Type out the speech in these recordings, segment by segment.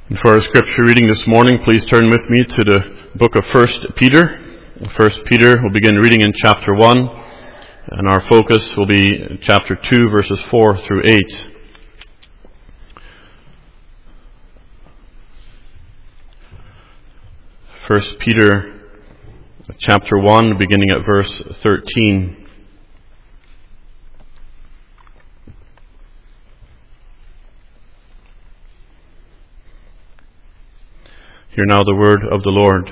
And for our scripture reading this morning, please turn with me to the book of 1 Peter. 1 Peter, we'll begin reading in chapter 1, and our focus will be chapter 2, verses 4 through 8. 1 Peter chapter 1, beginning at verse 13. Hear now the word of the Lord.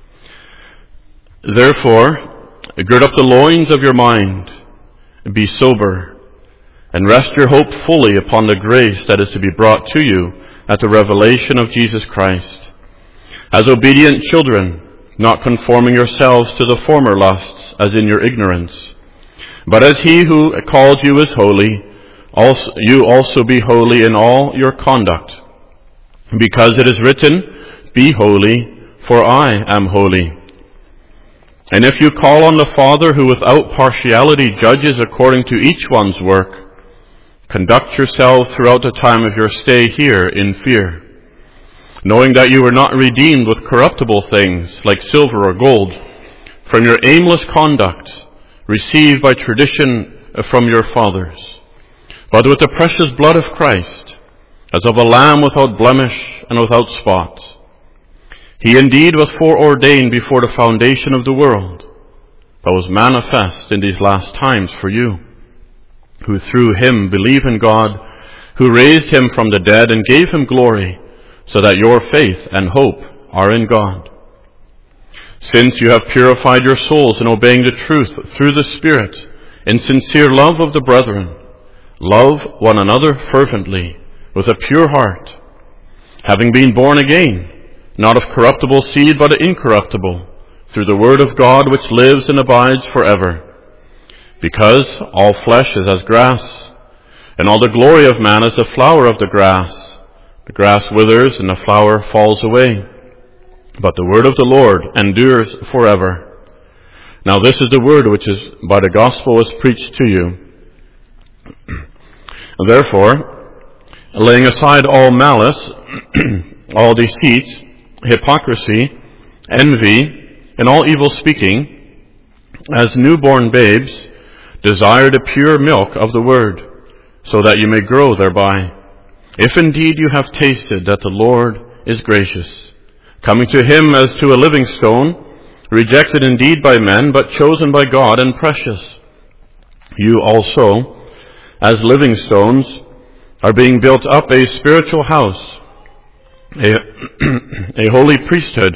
Therefore, gird up the loins of your mind, be sober, and rest your hope fully upon the grace that is to be brought to you at the revelation of Jesus Christ. As obedient children, not conforming yourselves to the former lusts, as in your ignorance, but as he who called you is holy, you also be holy in all your conduct. Because it is written, be holy, for I am holy. And if you call on the Father who without partiality judges according to each one's work, conduct yourselves throughout the time of your stay here in fear, knowing that you were not redeemed with corruptible things like silver or gold from your aimless conduct received by tradition from your fathers, but with the precious blood of Christ, as of a lamb without blemish and without spot. He indeed was foreordained before the foundation of the world, but was manifest in these last times for you, who through him believe in God, who raised him from the dead and gave him glory, so that your faith and hope are in God. Since you have purified your souls in obeying the truth through the Spirit, in sincere love of the brethren, love one another fervently, with a pure heart, having been born again, not of corruptible seed, but incorruptible, through the word of God which lives and abides forever. Because all flesh is as grass, and all the glory of man is the flower of the grass. The grass withers and the flower falls away, but the word of the Lord endures forever. Now this is the word which is by the gospel was preached to you. Therefore, laying aside all malice, all deceit, hypocrisy, envy, and all evil speaking, as newborn babes, desire the pure milk of the word, so that you may grow thereby. If indeed you have tasted that the Lord is gracious, coming to him as to a living stone, rejected indeed by men, but chosen by God and precious. You also, as living stones, are being built up a spiritual house, a holy priesthood,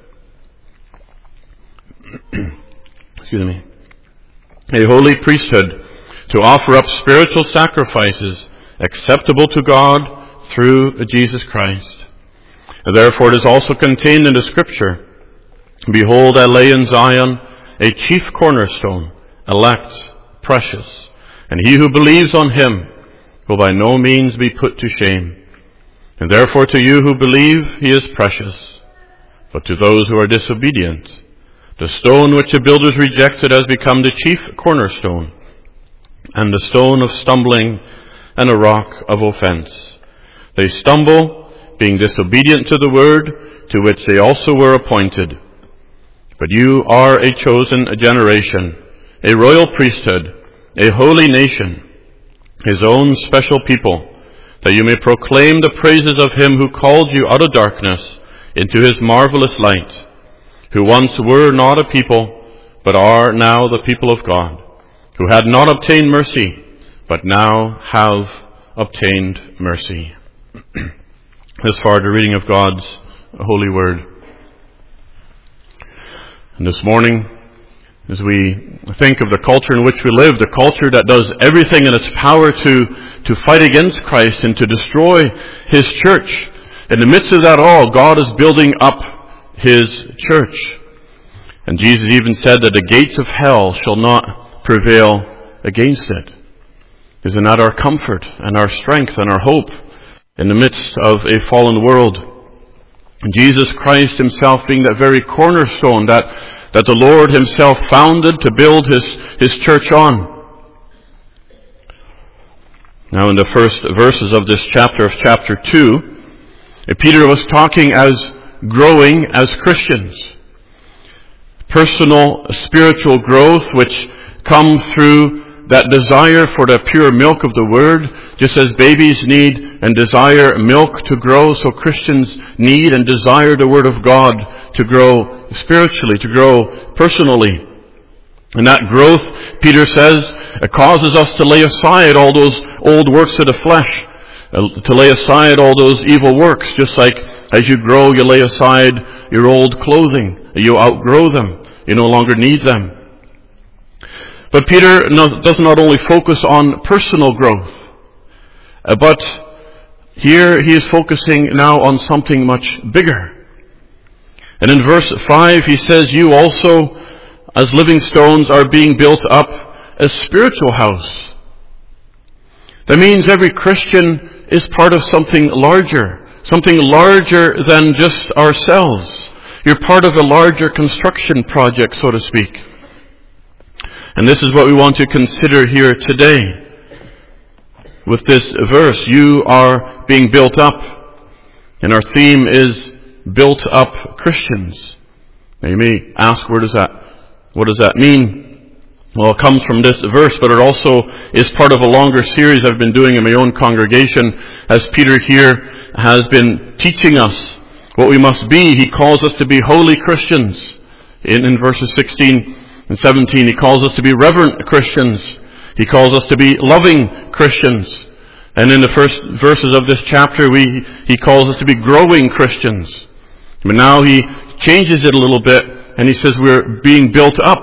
a holy priesthood, to offer up spiritual sacrifices acceptable to God through Jesus Christ. Therefore it is also contained in the Scripture, behold, I lay in Zion a chief cornerstone, elect, precious, and he who believes on him will by no means be put to shame. And therefore to you who believe he is precious. But to those who are disobedient, the stone which the builders rejected has become the chief cornerstone, and the stone of stumbling and a rock of offense. They stumble, being disobedient to the word to which they also were appointed. But you are a chosen generation, a royal priesthood, a holy nation, his own special people, that you may proclaim the praises of him who called you out of darkness into his marvelous light, who once were not a people, but are now the people of God, who had not obtained mercy, but now have obtained mercy. This far the reading of God's holy word. And this morning, as we think of the culture in which we live, the culture that does everything in its power to fight against Christ and to destroy his church, in the midst of that all, God is building up his church. And Jesus even said that the gates of hell shall not prevail against it. Isn't that our comfort and our strength and our hope in the midst of a fallen world? And Jesus Christ himself being that very cornerstone that the Lord himself founded to build his church on. Now in the first verses of this chapter, of chapter 2, Peter was talking as growing as Christians. Personal spiritual growth which comes through that desire for the pure milk of the Word, just as babies need and desire milk to grow, so Christians need and desire the Word of God to grow spiritually, to grow personally. And that growth, Peter says, causes us to lay aside all those old works of the flesh, to lay aside all those evil works, just like as you grow, you lay aside your old clothing. You outgrow them. You no longer need them. But Peter does not only focus on personal growth, but here he is focusing now on something much bigger. And in verse 5 he says, you also, as living stones, are being built up a spiritual house. That means every Christian is part of something larger than just ourselves. You're part of a larger construction project, so to speak. And this is what we want to consider here today. With this verse, you are being built up. And our theme is built up Christians. Now you may ask, what does that mean? Well, it comes from this verse, but it also is part of a longer series I've been doing in my own congregation, as Peter here has been teaching us what we must be. He calls us to be holy Christians. In verses 16 and 17, he calls us to be reverent Christians. He calls us to be loving Christians. And in the first verses of this chapter, he calls us to be growing Christians. But now he changes it a little bit, and he says we're being built up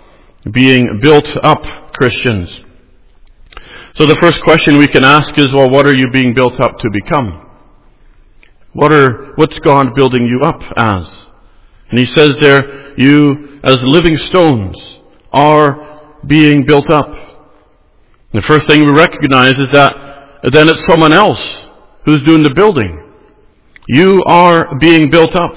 Christians. So the first question we can ask is, well, what are you being built up to become? What's God building you up as? And he says there, you as living stones are being built up. The first thing we recognize is that then it's someone else who's doing the building. You are being built up.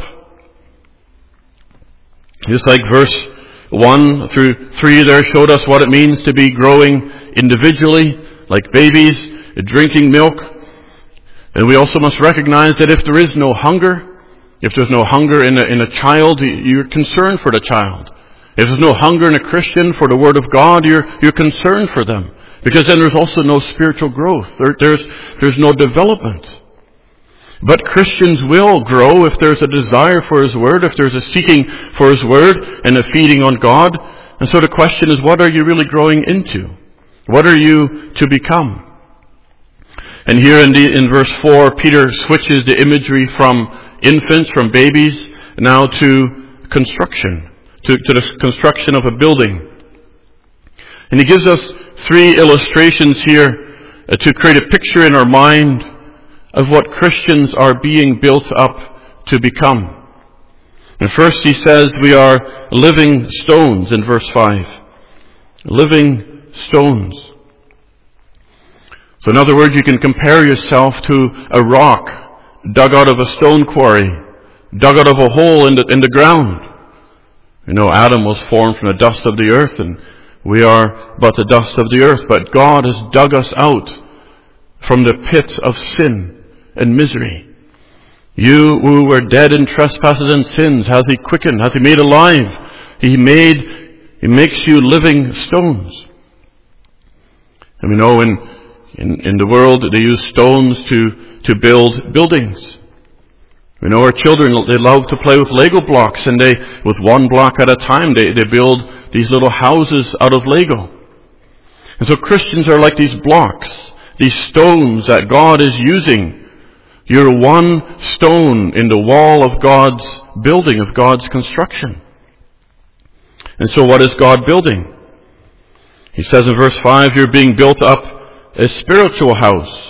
Just like verse 1 through 3 there showed us what it means to be growing individually, like babies, drinking milk. And we also must recognize that if there is no hunger, if there's no hunger in a child, you're concerned for the child. If there's no hunger in a Christian for the Word of God, you're concerned for them. Because then there's also no spiritual growth. There's no development. But Christians will grow if there's a desire for His Word, if there's a seeking for His Word and a feeding on God. And so the question is, what are you really growing into? What are you to become? And here in verse 4, Peter switches the imagery from infants, from babies, now to construction, to the construction of a building. And he gives us 3 illustrations here to create a picture in our mind of what Christians are being built up to become. And first he says we are living stones in verse 5. Living stones. So in other words, you can compare yourself to a rock dug out of a stone quarry, dug out of a hole in the ground. You know, Adam was formed from the dust of the earth, and we are but the dust of the earth. But God has dug us out from the pit of sin and misery. You who were dead in trespasses and sins, has He quickened, has He made alive. He makes you living stones. And we know in the world they use stones to build buildings. We know our children, they love to play with Lego blocks, and with one block at a time, they build these little houses out of Lego. And so Christians are like these blocks, these stones that God is using. You're one stone in the wall of God's building, of God's construction. And so what is God building? He says in verse 5, you're being built up a spiritual house.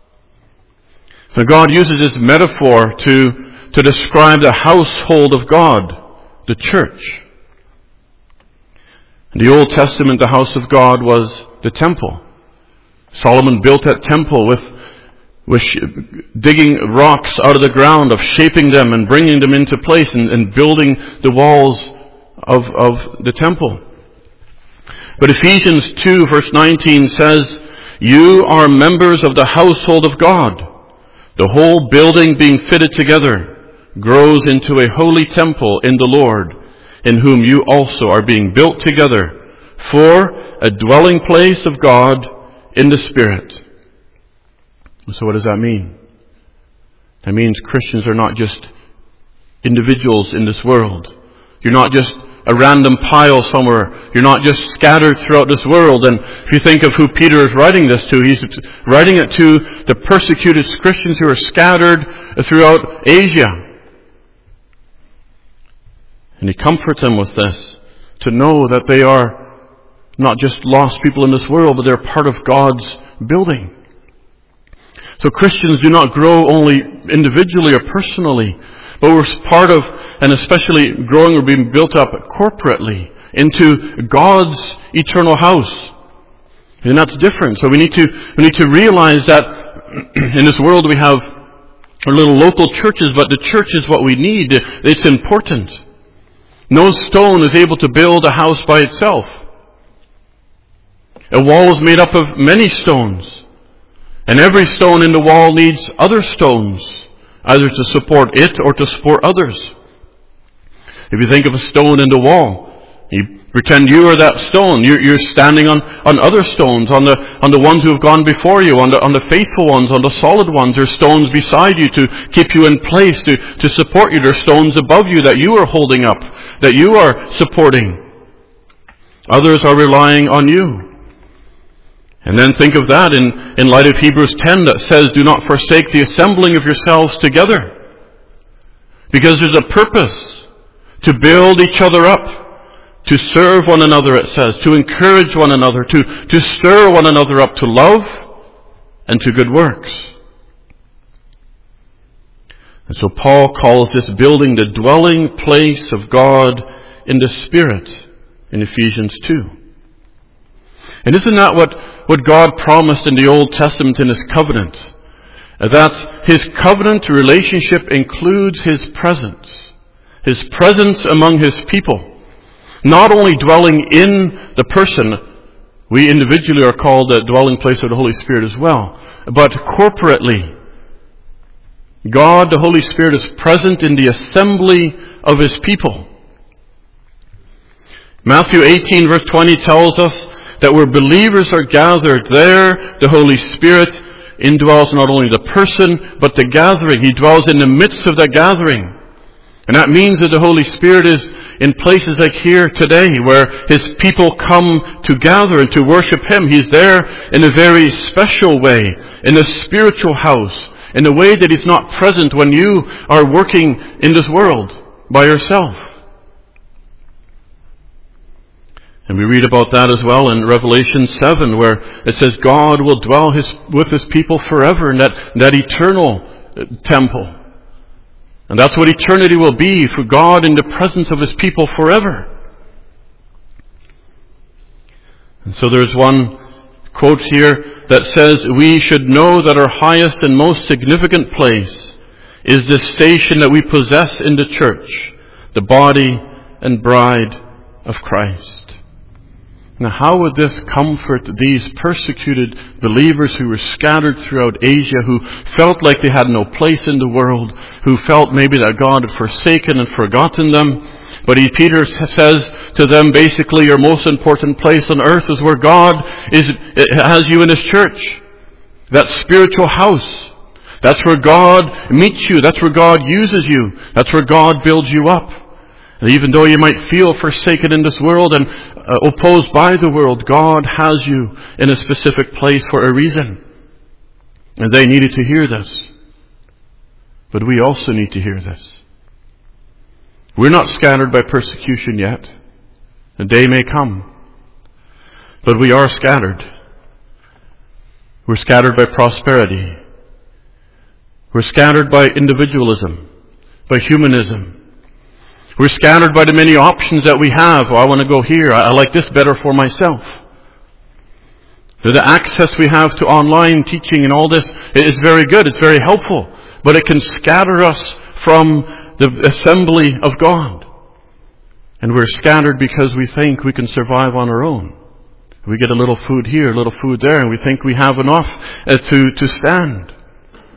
So God uses this metaphor to describe the household of God, the church. In the Old Testament, the house of God was the temple. Solomon built that temple with digging rocks out of the ground, of shaping them and bringing them into place and building the walls of the temple. But Ephesians 2 verse 19 says, you are members of the household of God. the whole building being fitted together grows into a holy temple in the Lord, in whom you also are being built together for a dwelling place of God in the Spirit. So what does that mean? That means Christians are not just individuals in this world. You're not just a random pile somewhere. You're not just scattered throughout this world. And if you think of who Peter is writing this to, he's writing it to the persecuted Christians who are scattered throughout Asia. And he comforts them with this, to know that they are not just lost people in this world, but they're part of God's building. So Christians do not grow only individually or personally, but we're part of, and especially growing or being built up corporately into God's eternal house. And that's different. So we need to realize that in this world we have our little local churches, but the church is what we need. It's important. No stone is able to build a house by itself. A wall is made up of many stones. And every stone in the wall needs other stones, either to support it or to support others. If you think of a stone in the wall, you pretend you are that stone. You're standing on other stones, on the ones who have gone before you, on the faithful ones, on the solid ones. There's stones beside you to keep you in place, to support you. There's stones above you that you are holding up, that you are supporting. Others are relying on you. And then think of that in light of Hebrews 10 that says, do not forsake the assembling of yourselves together. Because there's a purpose to build each other up, to serve one another, it says, to encourage one another, to stir one another up to love and to good works. And so Paul calls this building the dwelling place of God in the Spirit in Ephesians 2. And isn't that what God promised in the Old Testament in His covenant? That His covenant relationship includes His presence among His people. Not only dwelling in the person, we individually are called the dwelling place of the Holy Spirit as well, but corporately. God, the Holy Spirit, is present in the assembly of His people. Matthew 18 verse 20 tells us that where believers are gathered, there the Holy Spirit indwells not only the person, but the gathering. He dwells in the midst of that gathering. And that means that the Holy Spirit is in places like here today, where His people come to gather and to worship Him. He's there in a very special way, in a spiritual house, in a way that He's not present when you are working in this world by yourself. And we read about that as well in Revelation 7, where it says God will dwell with His people forever in that eternal temple. And that's what eternity will be, for God in the presence of His people forever. And so there's one quote here that says, we should know that our highest and most significant place is the station that we possess in the church, the body and bride of Christ. Now, how would this comfort these persecuted believers who were scattered throughout Asia, who felt like they had no place in the world, who felt maybe that God had forsaken and forgotten them? But Peter says to them, basically, your most important place on earth is where God has you in His church. That spiritual house. That's where God meets you. That's where God uses you. That's where God builds you up. And even though you might feel forsaken in this world and opposed by the world, God has you in a specific place for a reason. And they needed to hear this. But we also need to hear this. We're not scattered by persecution yet. A day may come. But we are scattered. We're scattered by prosperity. We're scattered by individualism, by humanism. We're scattered by the many options that we have. Oh, I want to go here. I like this better for myself. The access we have to online teaching and all this is very good. It's very helpful. But it can scatter us from the assembly of God. And we're scattered because we think we can survive on our own. We get a little food here, a little food there, and we think we have enough to stand.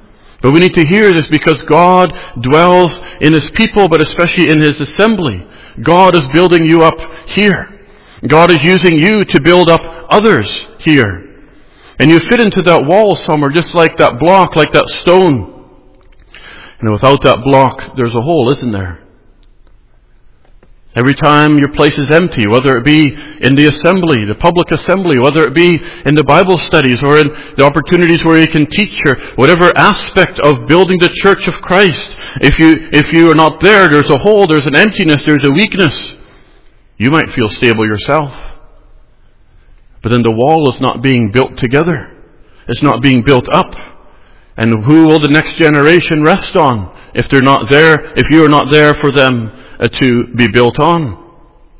But we need to hear this because God dwells in His people, but especially in His assembly. God is building you up here. God is using you to build up others here. And you fit into that wall somewhere, just like that block, like that stone. And without that block, there's a hole, isn't there? Every time your place is empty, whether it be in the assembly, the public assembly, whether it be in the Bible studies or in the opportunities where you can teach, or whatever aspect of building the church of Christ, if you are not there, there's a hole, there's an emptiness, there's a weakness. You might feel stable yourself. But then the wall is not being built together. It's not being built up. And who will the next generation rest on if they're not there, if you are not there for them to be built on?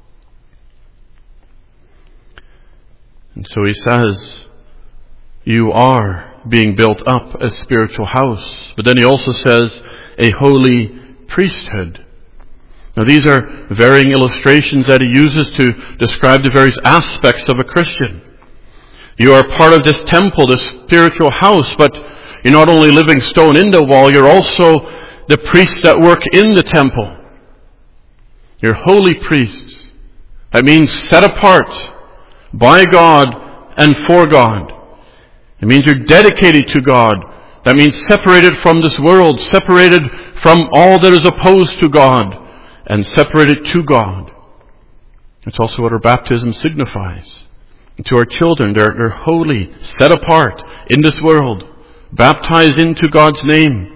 And so he says, you are being built up a spiritual house. But then he also says, a holy priesthood. Now these are varying illustrations that he uses to describe the various aspects of a Christian. You are part of this temple, this spiritual house, but you're not only living stone in the wall, you're also the priests that work in the temple. You're holy priests. That means set apart by God and for God. It means you're dedicated to God. That means separated from this world, separated from all that is opposed to God, and separated to God. It's also what our baptism signifies. And to our children, they're holy, set apart in this world, baptized into God's name.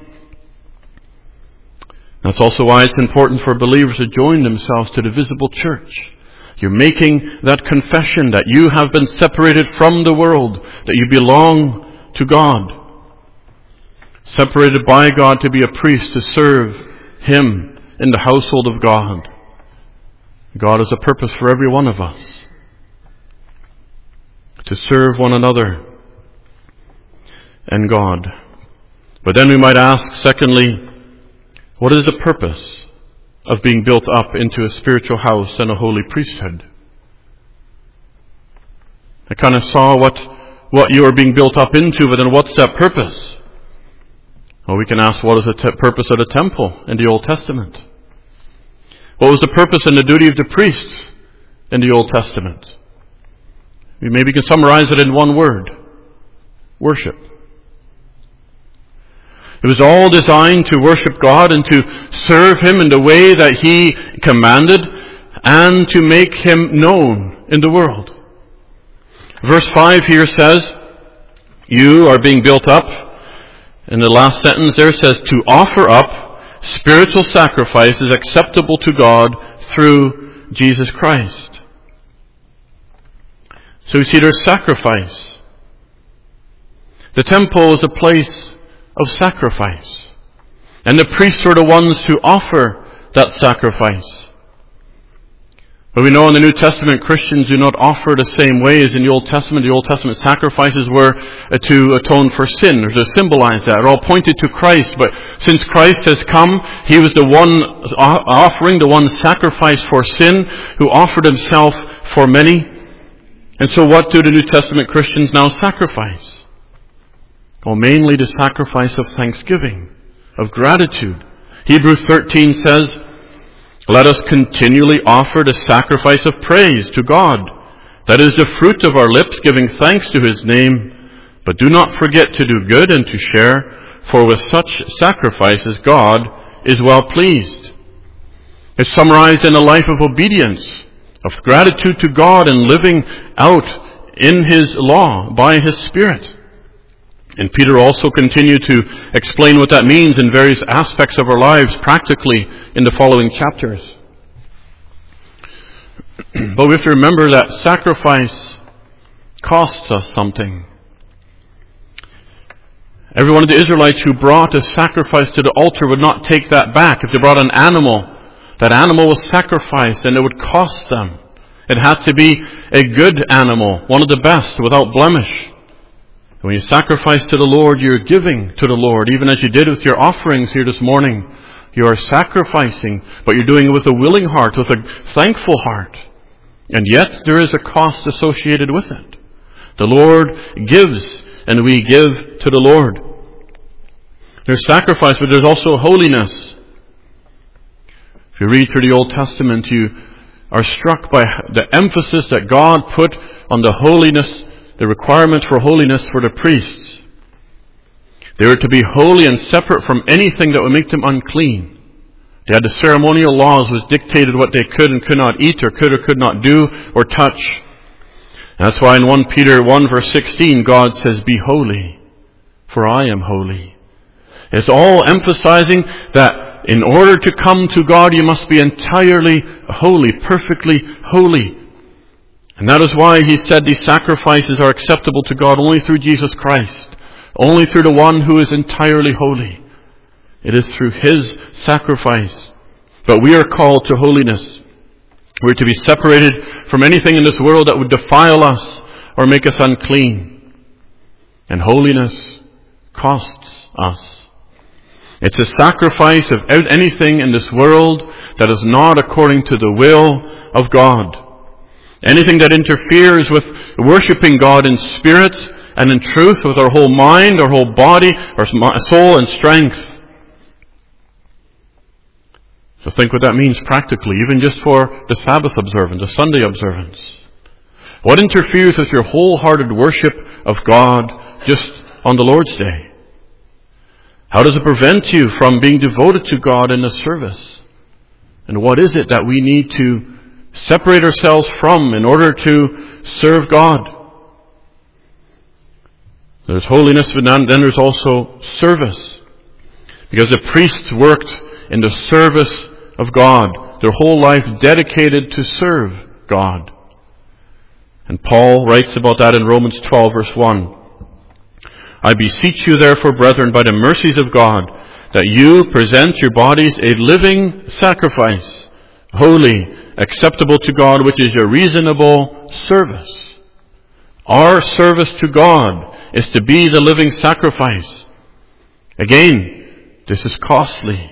That's also why it's important for believers to join themselves to the visible church. You're making that confession that you have been separated from the world, that you belong to God. Separated by God to be a priest, to serve Him in the household of God. God has a purpose for every one of us. To serve one another and God. But then we might ask, secondly, what is the purpose of being built up into a spiritual house and a holy priesthood? I kind of saw what you are being built up into, but then what's that purpose? Well, we can ask, what is the purpose of the temple in the Old Testament? What was the purpose and the duty of the priests in the Old Testament? We maybe can summarize it in one word: worship. It was all designed to worship God and to serve Him in the way that He commanded and to make Him known in the world. Verse 5 here says, you are being built up. In the last sentence there says, to offer up spiritual sacrifices acceptable to God through Jesus Christ. So you see, there's sacrifice. The temple is a place of sacrifice. And the priests were the ones to offer that sacrifice. But we know in the New Testament, Christians do not offer the same way as in the Old Testament. The Old Testament sacrifices were to atone for sin, or to symbolize that. They're all pointed to Christ. But since Christ has come, He was the one offering, the one sacrifice for sin, who offered Himself for many. And so what do the New Testament Christians now sacrifice? Well, mainly the sacrifice of thanksgiving, of gratitude. Hebrews 13 says, let us continually offer the sacrifice of praise to God. That is the fruit of our lips, giving thanks to His name. But do not forget to do good and to share, for with such sacrifices God is well pleased. It's summarized in a life of obedience, of gratitude to God and living out in His law by His Spirit. And Peter also continued to explain what that means in various aspects of our lives practically in the following chapters. But we have to remember that sacrifice costs us something. Every one of the Israelites who brought a sacrifice to the altar would not take that back. If they brought an animal, that animal was sacrificed and it would cost them. It had to be a good animal, one of the best, without blemish. When you sacrifice to the Lord, you're giving to the Lord. Even as you did with your offerings here this morning, you are sacrificing, but you're doing it with a willing heart, with a thankful heart. And yet there is a cost associated with it. The Lord gives, and we give to the Lord. There's sacrifice, but there's also holiness. If you read through the Old Testament, you are struck by the emphasis that God put on the holiness, the requirement for holiness for the priests. They were to be holy and separate from anything that would make them unclean. They had the ceremonial laws which dictated what they could and could not eat or could not do or touch. That's why in 1 Peter 1 verse 16, God says, "Be holy, for I am holy." It's all emphasizing that in order to come to God, you must be entirely holy, perfectly holy. And that is why he said these sacrifices are acceptable to God only through Jesus Christ, only through the one who is entirely holy. It is through his sacrifice. But we are called to holiness. We're to be separated from anything in this world that would defile us or make us unclean. And holiness costs us. It's a sacrifice of anything in this world that is not according to the will of God. Anything that interferes with worshiping God in spirit and in truth with our whole mind, our whole body, our soul and strength. So think what that means practically, even just for the Sabbath observance, the Sunday observance. What interferes with your wholehearted worship of God just on the Lord's Day? How does it prevent you from being devoted to God in the service? And what is it that we need to separate ourselves from in order to serve God? There's holiness, but then there's also service. Because the priests worked in the service of God, their whole life dedicated to serve God. And Paul writes about that in Romans 12 verse 1. "I beseech you therefore, brethren, by the mercies of God, that you present your bodies a living sacrifice, holy, acceptable to God, which is your reasonable service." Our service to God is to be the living sacrifice. Again, this is costly.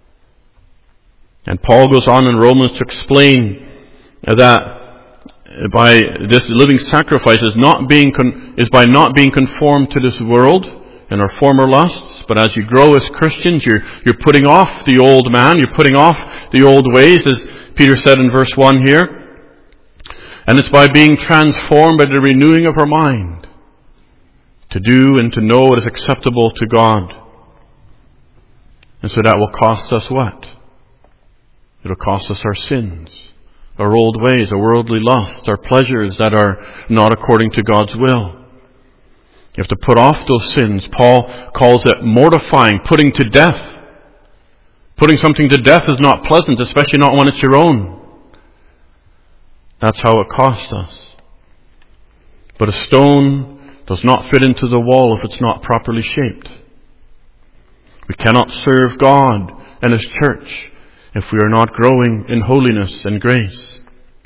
And Paul goes on in Romans to explain that by this living sacrifice is by not being conformed to this world and our former lusts, but as you grow as Christians, you're putting off the old man, you're putting off the old ways, as Peter said in verse 1 here. And it's by being transformed by the renewing of our mind to do and to know what is acceptable to God. And so that will cost us what? It'll cost us our sins, our old ways, our worldly lusts, our pleasures that are not according to God's will. You have to put off those sins. Paul calls it mortifying, putting to death. Putting something to death is not pleasant, especially not when it's your own. That's how it costs us. But a stone does not fit into the wall if it's not properly shaped. We cannot serve God and His church if we are not growing in holiness and grace.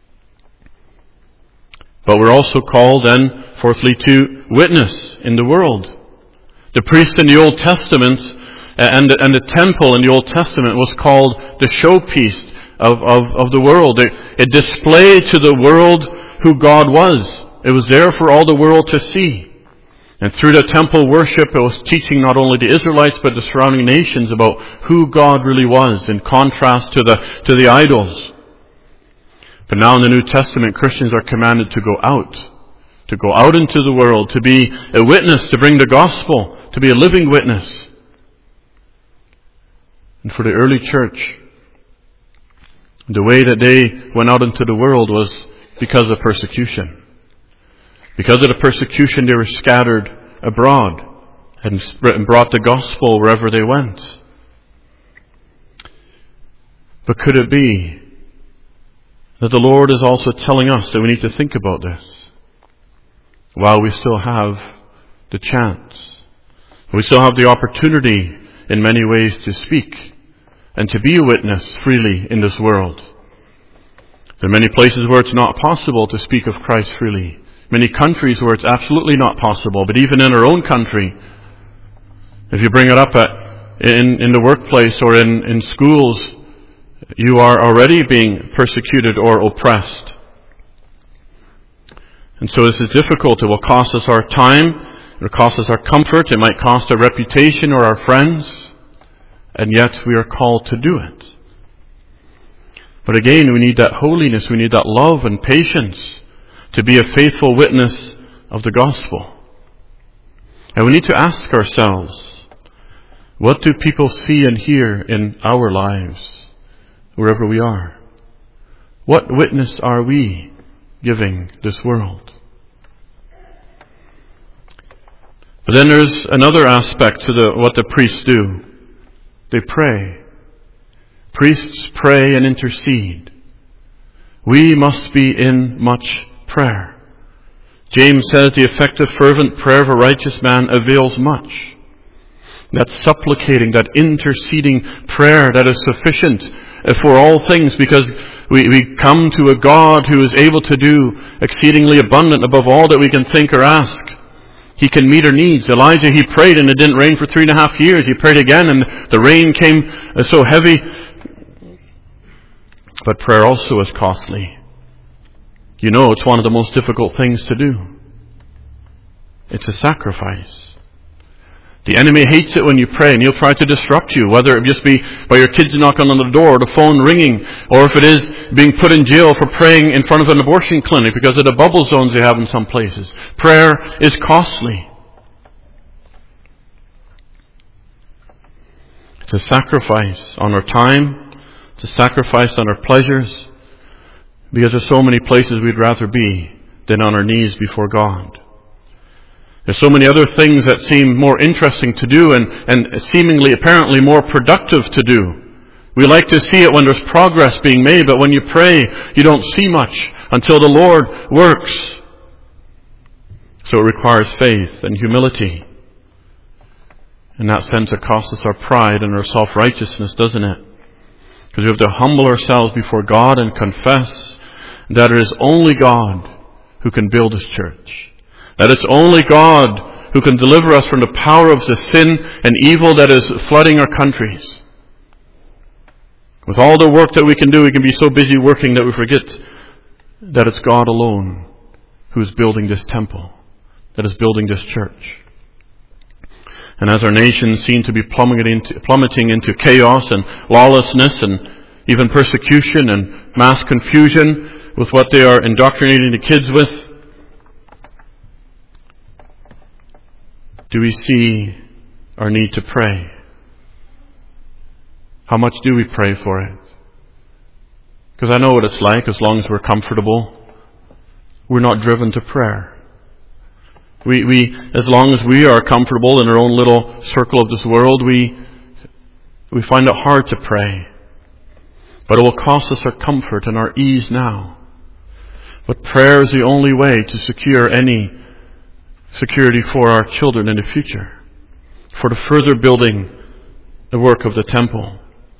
But we're also called then, fourthly, to witness in the world. The priest in the Old Testament and the temple in the Old Testament was called the showpiece of the world. It displayed to the world who God was. It was there for all the world to see. And through the temple worship, it was teaching not only the Israelites but the surrounding nations about who God really was, in contrast to the idols. But now in the New Testament, Christians are commanded to go out into the world, to be a witness, to bring the gospel, to be a living witness. And for the early church, the way that they went out into the world was because of persecution. Because of the persecution, they were scattered abroad and brought the gospel wherever they went. But could it be that the Lord is also telling us that we need to think about this while we still have the chance? We still have the opportunity in many ways to speak and to be a witness freely in this world. There are many places where it's not possible to speak of Christ freely. Many countries where it's absolutely not possible. But even in our own country, if you bring it up in the workplace or in schools, you are already being persecuted or oppressed. And so this is difficult. It will cost us our time It costs us our comfort. It might cost our reputation or our friends. And yet we are called to do it. But again, we need that holiness. We need that love and patience to be a faithful witness of the gospel. And we need to ask ourselves, what do people see and hear in our lives, wherever we are? What witness are we giving this world? But then there's another aspect to what the priests do. They pray. Priests pray and intercede. We must be in much prayer. James says the effective fervent prayer of a righteous man avails much. That supplicating, that interceding prayer that is sufficient for all things, because we come to a God who is able to do exceedingly abundant above all that we can think or ask. He can meet our needs. Elijah, he prayed and it didn't rain for 3.5 years. He prayed again and the rain came so heavy. But prayer also is costly. You know, it's one of the most difficult things to do. It's a sacrifice. The enemy hates it when you pray, and he'll try to disrupt you, whether it just be by your kids knocking on the door, or the phone ringing, or if it is being put in jail for praying in front of an abortion clinic because of the bubble zones they have in some places. Prayer is costly. It's a sacrifice on our time, it's a sacrifice on our pleasures, because there's so many places we'd rather be than on our knees before God. There's so many other things that seem more interesting to do and seemingly, apparently more productive to do. We like to see it when there's progress being made, but when you pray, you don't see much until the Lord works. So it requires faith and humility. In that sense, it costs us our pride and our self-righteousness, doesn't it? Because we have to humble ourselves before God and confess that it is only God who can build His church. That it's only God who can deliver us from the power of the sin and evil that is flooding our countries. With all the work that we can do, we can be so busy working that we forget that it's God alone who is building this temple, that is building this church. And as our nation seems to be plummeting into chaos and lawlessness and even persecution and mass confusion with what they are indoctrinating the kids with, do we see our need to pray? How much do we pray for it? Because I know what it's like. As long as we're comfortable, we're not driven to prayer. We as long as we are comfortable in our own little circle of this world, we find it hard to pray. But it will cost us our comfort and our ease now. But prayer is the only way to secure any security for our children in the future, for the further building the work of the temple.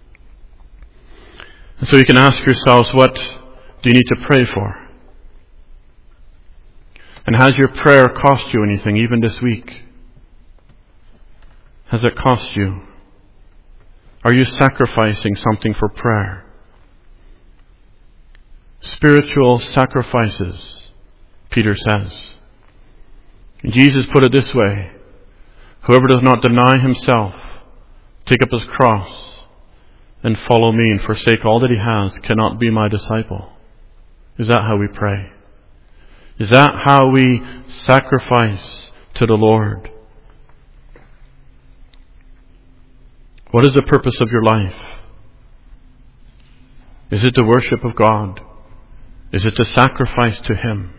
And so you can ask yourselves, what do you need to pray for? And has your prayer cost you anything, even this week? Has it cost you? Are you sacrificing something for prayer? Spiritual sacrifices, Peter says. Jesus put it this way: whoever does not deny himself, take up his cross, and follow me and forsake all that he has, cannot be my disciple. Is that how we pray? Is that how we sacrifice to the Lord? What is the purpose of your life? Is it the worship of God? Is it to sacrifice to Him?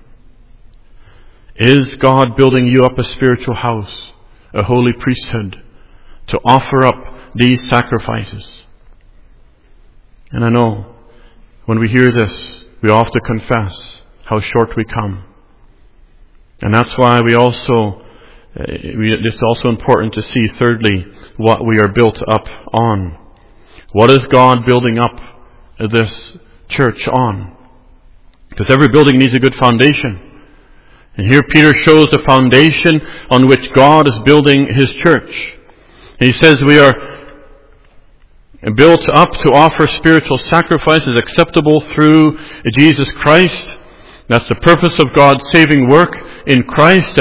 Is God building you up a spiritual house, a holy priesthood, to offer up these sacrifices? And I know when we hear this, we often confess how short we come. And that's why it's also important to see, thirdly, what we are built up on. What is God building up this church on? Because every building needs a good foundation. And here Peter shows the foundation on which God is building His church. And he says we are built up to offer spiritual sacrifices acceptable through Jesus Christ. That's the purpose of God's saving work in Christ, that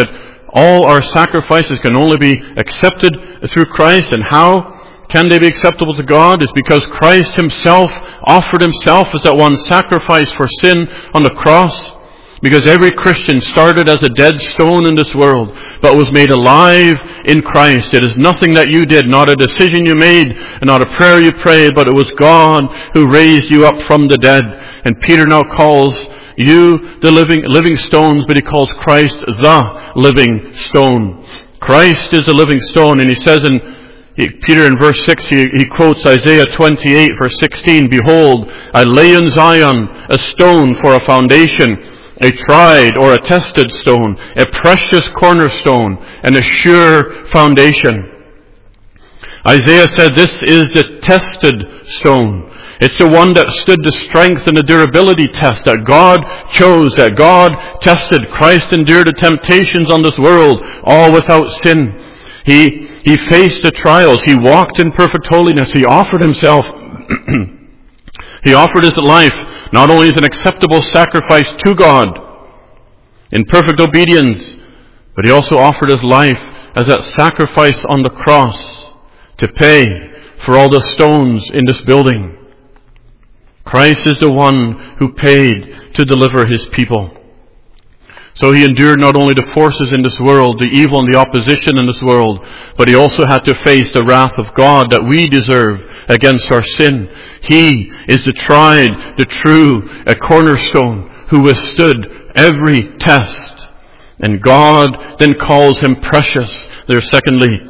All our sacrifices can only be accepted through Christ. And how can they be acceptable to God? It's because Christ Himself offered Himself as that one sacrifice for sin on the cross. Because every Christian started as a dead stone in this world, but was made alive in Christ. It is nothing that you did, not a decision you made, and not a prayer you prayed, but it was God who raised you up from the dead. And Peter now calls you the living stones, but he calls Christ the living stone. Christ is the living stone, and he says Peter in verse 6, he quotes Isaiah 28 verse 16, "Behold, I lay in Zion a stone for a foundation, a tried or a tested stone, a precious cornerstone, and a sure foundation." Isaiah said this is the tested stone. It's the one that stood the strength and the durability test that God chose, that God tested. Christ endured the temptations on this world, all without sin. He faced the trials. He walked in perfect holiness. He offered Himself. He offered His life not only as an acceptable sacrifice to God in perfect obedience, but He also offered His life as that sacrifice on the cross to pay for all the stones in this building. Christ is the one who paid to deliver His people. So He endured not only the forces in this world, the evil and the opposition in this world, but He also had to face the wrath of God that we deserve against our sin. He is the tried, the true, a cornerstone who withstood every test. And God then calls Him precious. There, secondly,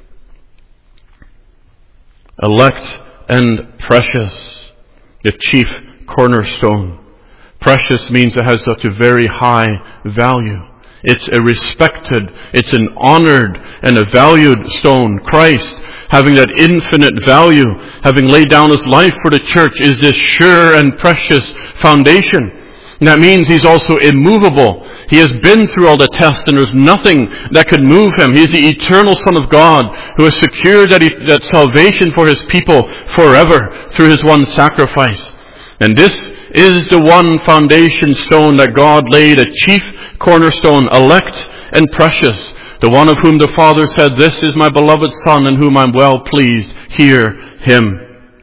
elect and precious, the chief cornerstone. Precious means it has such a very high value. It's a respected, it's an honored and a valued stone. Christ, having that infinite value, having laid down His life for the church, is this sure and precious foundation. And that means He's also immovable. He has been through all the tests, and there's nothing that could move Him. He's the eternal Son of God who has secured that salvation for His people forever through His one sacrifice. And this is the one foundation stone that God laid, a chief cornerstone, elect and precious, the one of whom the Father said, "This is my beloved Son in whom I'm well pleased. Hear Him."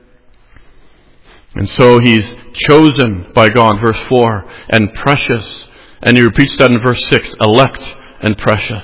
And so He's chosen by God, verse 4, and precious. And He repeats that in verse 6, elect and precious.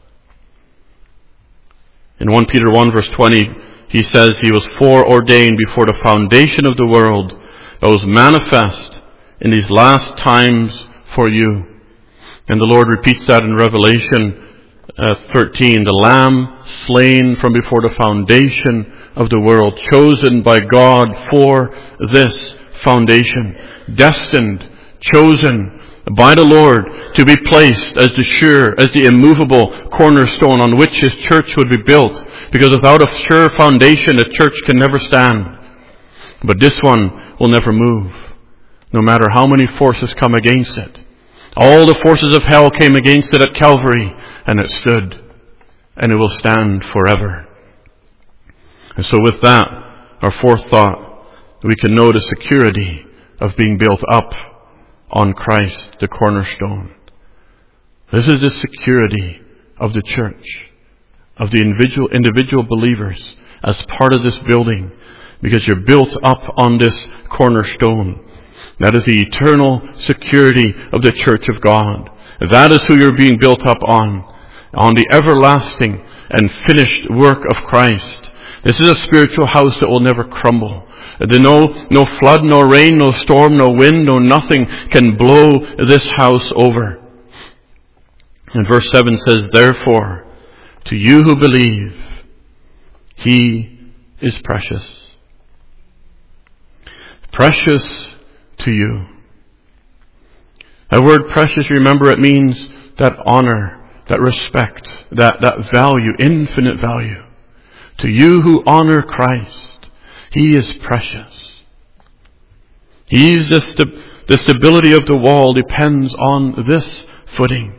In 1 Peter 1 verse 20, he says He was foreordained before the foundation of the world, that was manifest in these last times for you. And the Lord repeats that in Revelation 13, the Lamb slain from before the foundation of the world, chosen by God for this foundation, destined, chosen by the Lord to be placed as the sure, as the immovable cornerstone on which His church would be built. Because without a sure foundation, a church can never stand. But this one will never move, no matter how many forces come against it. All the forces of hell came against it at Calvary, and it stood, and it will stand forever. And so with that, our fourth thought, we can know the security of being built up on Christ, the cornerstone. This is the security of the church, of the individual believers as part of this building, because you're built up on this cornerstone. That is the eternal security of the church of God. That is who you're being built up on the everlasting and finished work of Christ. This is a spiritual house that will never crumble. No flood, no rain, no storm, no wind, no nothing can blow this house over. And verse 7 says, "Therefore, to you who believe, He is precious." Precious to you. That word precious, remember, it means that honor, that respect, that value, infinite value. To you who honor Christ, He is precious. He's the stability of the wall depends on this footing.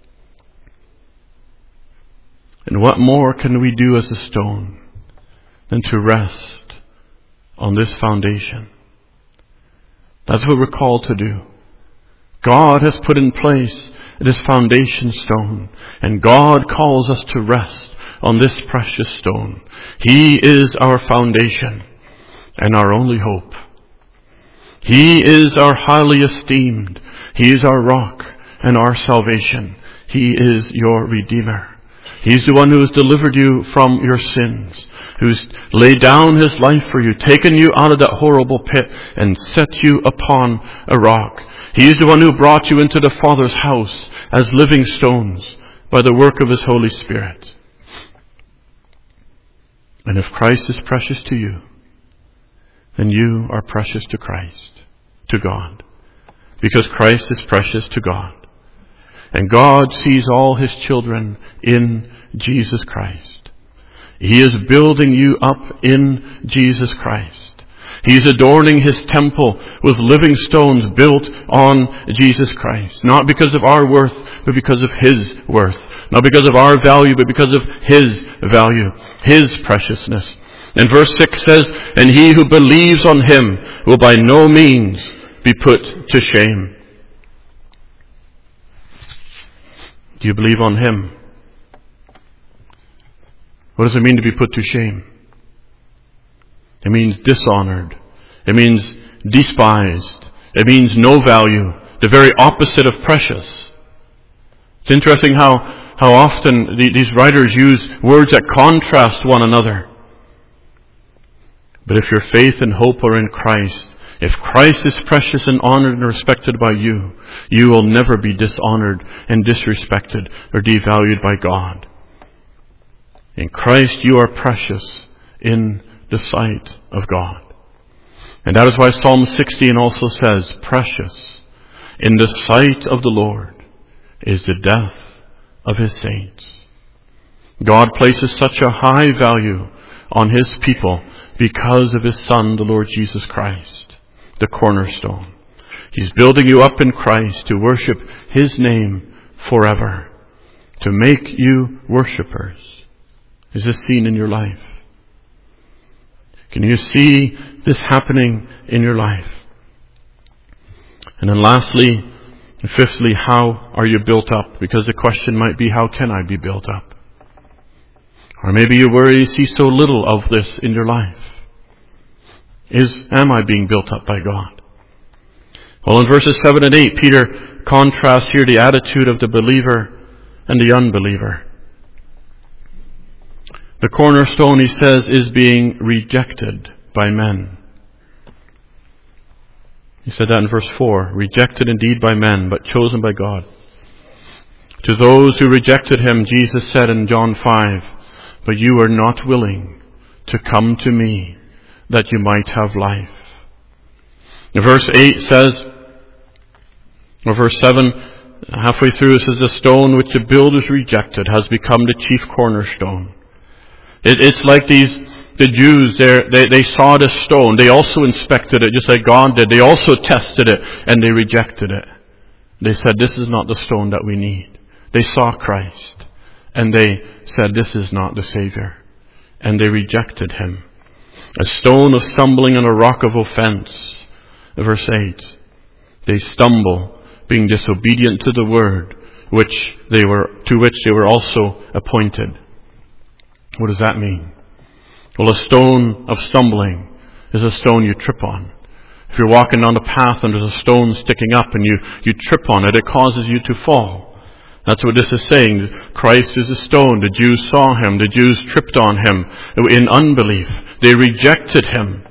And what more can we do as a stone than to rest on this foundation? That's what we're called to do. God has put in place this foundation stone. And God calls us to rest on this precious stone. He is our foundation and our only hope. He is our highly esteemed. He is our rock and our salvation. He is your Redeemer. He's the one who has delivered you from your sins, who's laid down His life for you, taken you out of that horrible pit and set you upon a rock. He is the one who brought you into the Father's house as living stones by the work of His Holy Spirit. And if Christ is precious to you, then you are precious to Christ, to God, because Christ is precious to God. And God sees all His children in Jesus Christ. He is building you up in Jesus Christ. He is adorning His temple with living stones built on Jesus Christ. Not because of our worth, but because of His worth. Not because of our value, but because of His value, His preciousness. And verse 6 says, "And he who believes on Him will by no means be put to shame." Do you believe on Him? What does it mean to be put to shame? It means dishonored. It means despised. It means no value. The very opposite of precious. It's interesting how often these writers use words that contrast one another. But if your faith and hope are in Christ, if Christ is precious and honored and respected by you, you will never be dishonored and disrespected or devalued by God. In Christ you are precious in the sight of God. And that is why Psalm 16 also says, "Precious in the sight of the Lord is the death of His saints." God places such a high value on His people because of His Son, the Lord Jesus Christ, the cornerstone. He's building you up in Christ to worship His name forever, to make you worshipers. Is this seen in your life? Can you see this happening in your life? And then lastly, and fifthly, how are you built up? Because the question might be, how can I be built up? Or maybe you worry, you see so little of this in your life. Am I being built up by God? Well, in verses 7 and 8, Peter contrasts here the attitude of the believer and the unbeliever. The cornerstone, he says, is being rejected by men. He said that in verse 4. Rejected indeed by men, but chosen by God. To those who rejected Him, Jesus said in John 5, "But you are not willing to come to me, that you might have life." Verse 8 says, or verse 7, halfway through, it says, "The stone which the builders rejected has become the chief cornerstone." It's like the Jews, they saw this stone. They also inspected it just like God did. They also tested it and they rejected it. They said, "This is not the stone that we need." They saw Christ and they said, "This is not the Savior." And they rejected Him. A stone of stumbling and a rock of offense. Verse 8. They stumble, being disobedient to the word to which they were also appointed. What does that mean? Well, a stone of stumbling is a stone you trip on. If you're walking down a path and there's a stone sticking up and you trip on it, it causes you to fall. That's what this is saying. Christ is a stone. The Jews saw Him. The Jews tripped on Him in unbelief. They rejected Him.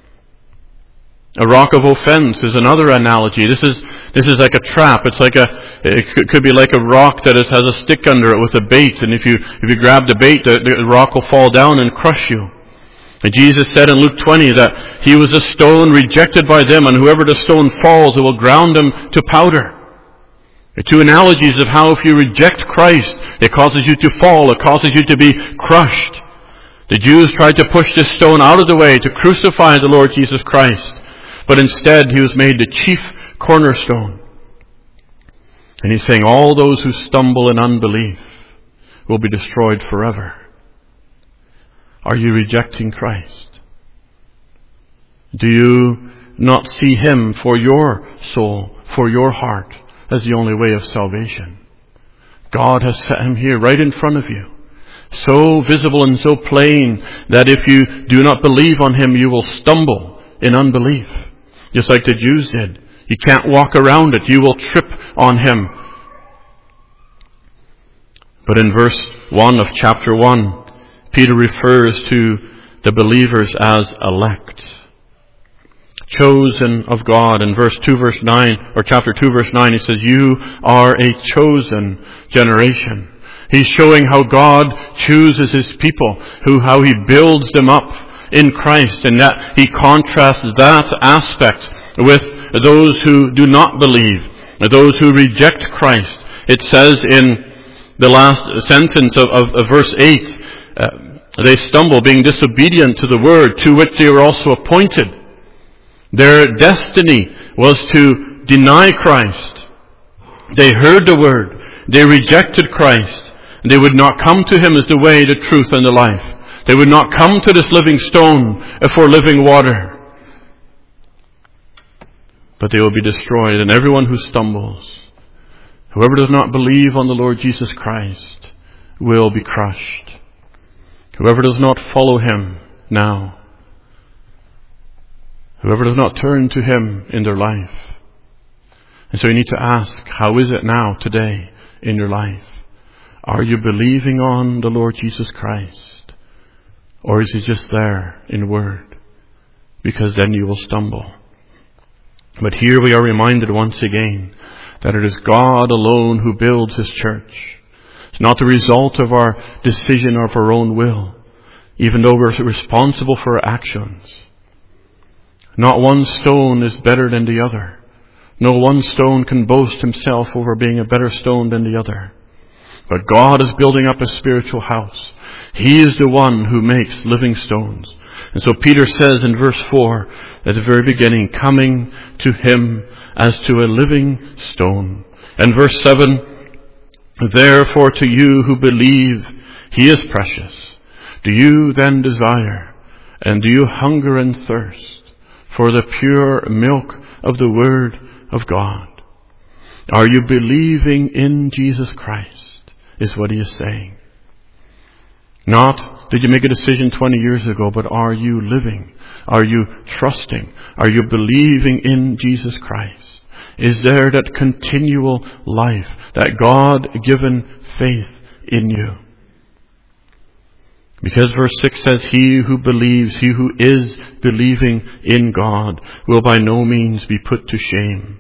A rock of offense is another analogy. This is like a trap. It could be like a rock that has a stick under it with a bait, and if you grab the bait, the rock will fall down and crush you. And Jesus said in Luke 20 that He was a stone rejected by them, and whoever the stone falls, it will ground them to powder. The two analogies of how if you reject Christ, it causes you to fall, it causes you to be crushed. The Jews tried to push this stone out of the way to crucify the Lord Jesus Christ. But instead, He was made the chief cornerstone. And He's saying all those who stumble in unbelief will be destroyed forever. Are you rejecting Christ? Do you not see Him for your soul, for your heart, as the only way of salvation? God has set him here right in front of you. So visible and so plain that if you do not believe on him, you will stumble in unbelief. Just like the Jews did. You can't walk around it. You will trip on him. But in verse 1 of chapter 1, Peter refers to the believers as elect. Chosen of God. In verse 2, verse 9, or chapter 2, verse 9, he says, you are a chosen generation. He's showing how God chooses his people, how he builds them up in Christ, and that he contrasts that aspect with those who do not believe, those who reject Christ. It says in the last sentence of verse 8, they stumble, being disobedient to the word to which they were also appointed. Their destiny was to deny Christ. They heard the word. They rejected Christ. They would not come to him as the way, the truth, and the life. They would not come to this living stone for living water. But they will be destroyed. And everyone who stumbles, whoever does not believe on the Lord Jesus Christ, will be crushed. Whoever does not follow him now, whoever does not turn to him in their life. And so you need to ask, how is it now, today, in your life? Are you believing on the Lord Jesus Christ? Or is he just there in word? Because then you will stumble. But here we are reminded once again that it is God alone who builds his church. It's not the result of our decision or of our own will, even though we're responsible for our actions. Not one stone is better than the other. No one stone can boast himself over being a better stone than the other. But God is building up a spiritual house. He is the one who makes living stones. And so Peter says in verse 4, at the very beginning, coming to him as to a living stone. And verse 7, therefore to you who believe, he is precious. Do you then desire, and do you hunger and thirst for the pure milk of the Word of God? Are you believing in Jesus Christ, is what he is saying. Not, did you make a decision 20 years ago, but are you living? Are you trusting? Are you believing in Jesus Christ? Is there that continual life, that God-given faith in you? Because verse 6 says, he who believes, he who is believing in God, will by no means be put to shame.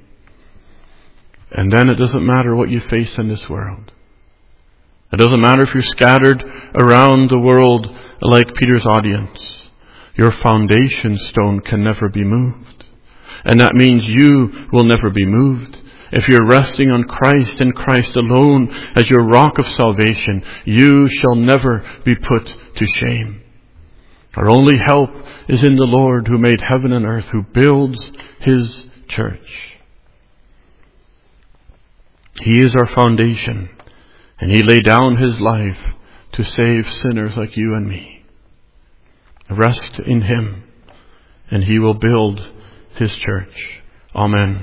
And then it doesn't matter what you face in this world. It doesn't matter if you're scattered around the world like Peter's audience. Your foundation stone can never be moved. And that means you will never be moved. If you're resting on Christ and Christ alone as your rock of salvation, you shall never be put to shame. Our only help is in the Lord who made heaven and earth, who builds his church. He is our foundation. And he laid down his life to save sinners like you and me. Rest in him, and he will build his church. Amen.